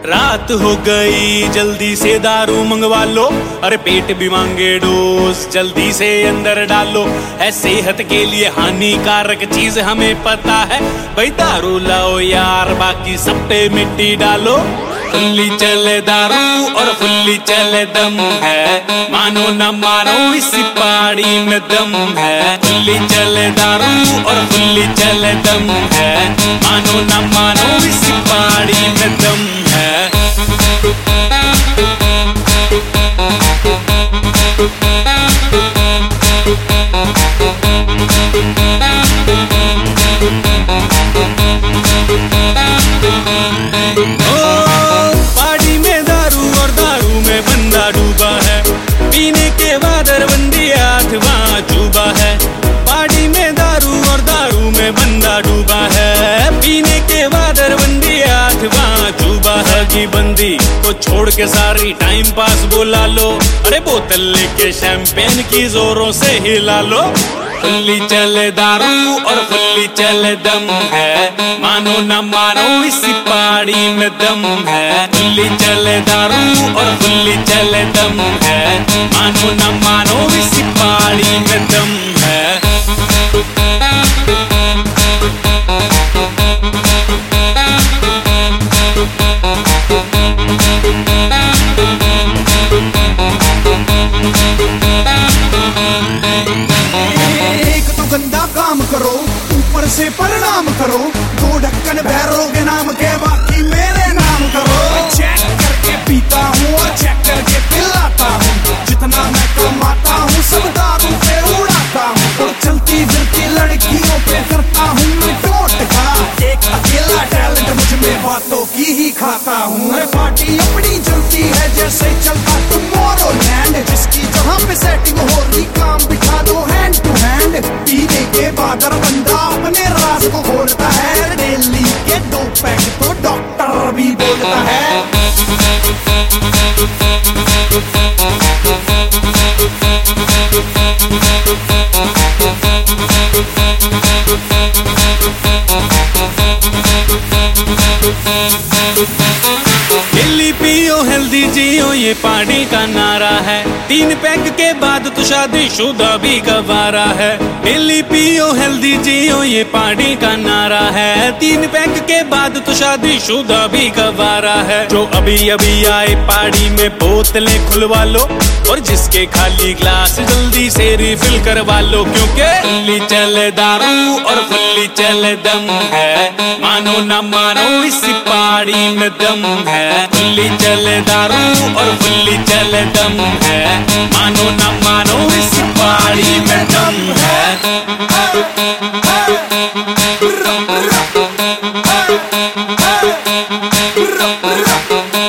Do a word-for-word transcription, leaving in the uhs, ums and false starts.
रात हो गई जल्दी से दारू मंगवा लो, अरे पेट भी मांगे डोज जल्दी से अंदर डालो। है सेहत के लिए हानिकारक चीज हमें पता है, भाई दारू लाओ यार बाकी सब पे मिट्टी डालो। खुली चले दारू और खुली चले दम है, मानो न मानो इस पहाड़ी में दम है। खुली चले दारू और खुली चले दम है, मानो न मानो इस पहाड़ी में दम है। पहाड़ी में दारू और दारू में बंदा डूबा है, पीने के बाद अरबंदी हाथ वहाँ चूबा है। पहाड़ी में दारू और दारू में बंदा डूबा है, पीने के बाद अरबंदी हाथ वहाँ चूबा है। की बंदी को छोड़ के सारी टाइम पास बुला लो, अरे बोतल लेके शैंपेन की जोरों से हिला लो। खुली चले दारू और खुली चले दम है, मानो न मानो इसी पहाड़ी में दम है। खुली चले दारू और खुली चले दम है, मानो न मानो इसी पहाड़ी में दम है। गंदा काम करो ऊपर से परिणाम करो, दो ढक्कन भैरोगे नाम के बाकी मेरे नाम करो। चेक करके पीता हूँ और चेक करके पिलाता हूँ, जितना मैं कमाता हूँ सब दारू पे उड़ाता हूँ। और चलती फिरती लड़कियों पे करता हूँ मैं टोटका, एक अकेला टैलेंट मुझ में बातों की ही खाता हूँ। पार्टी अपनी चलती है जैसे चलता टुमारोलैंड, जिसकी जहाँ पे सेटिंग हो रही काम बिठा दो हैंड टू हैंड। पीने के बाद बंदा अपने राज को खोलता है, दिल्ली के दो पैक तो डॉक्टर भी बोलता है। दिल्ली पियो हेल्दी जियो ये पहाड़ी का नारा है, तीन पैक के बाद तो शादीशुदा भी गवारा है। दिल्ली पियो हेल्दी जियो ये पहाड़ी का नारा है, तीन पैक के बाद तो शादीशुदा भी गवारा है। जो अभी अभी आए पहाड़ी में बोतलें खुलवा लो, और जिसके खाली ग्लास जल्दी से रिफिल करवा लो, क्योंकि खुली चले दारू और खुली चले दम है, मानो न मानो इस पहाड़ी में दम है। खुली चले दारू और खुली चले दम है, मानो न मानो इस पहाड़ी में दम है।